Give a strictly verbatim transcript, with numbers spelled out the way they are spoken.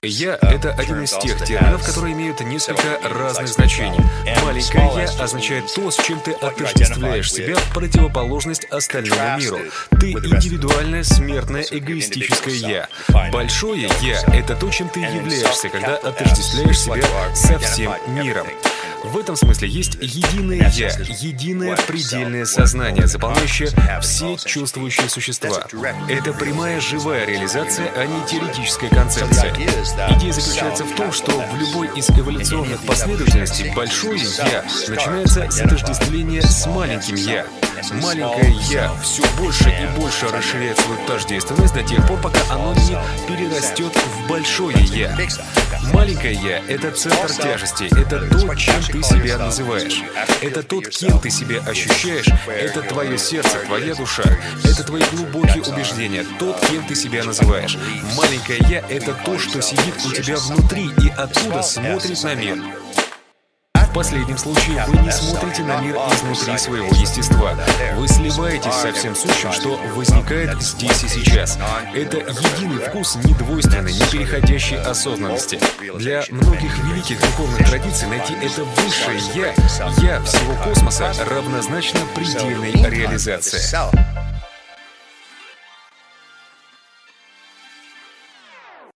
«Я» — это один из тех терминов, которые имеют несколько разных значений. Маленькое «я» означает то, с чем ты отождествляешь себя в противоположность остальному миру. Ты индивидуальное, смертное, эгоистическое «я». Большое «я» — это то, чем ты являешься, когда отождествляешь себя со всем миром. В этом смысле есть единое «я», единое предельное сознание, заполняющее все чувствующие существа. Это прямая живая реализация, а не теоретическая концепция. Идея заключается в том, что в любой из эволюционных последовательностей большое «я» начинается с отождествления с маленьким «я». Маленькое «я» все больше и больше расширяет свою тождественность до тех пор, пока оно не перерастет в большое «я». Маленькое «я» — это центр тяжести, это то, чем ты себя называешь. Это тот, кем ты себя ощущаешь, это твое сердце, твоя душа, это твои глубокие убеждения, тот, кем ты себя называешь. Маленькое «я» — это то, что сидит у тебя внутри и оттуда смотрит на мир. В последнем случае вы не смотрите на мир изнутри своего естества. Вы сливаетесь со всем сущим, что возникает здесь и сейчас. Это единый вкус недвойственной, не переходящей осознанности. Для многих великих духовных традиций найти это высшее «я», «я» всего космоса равнозначно предельной реализации.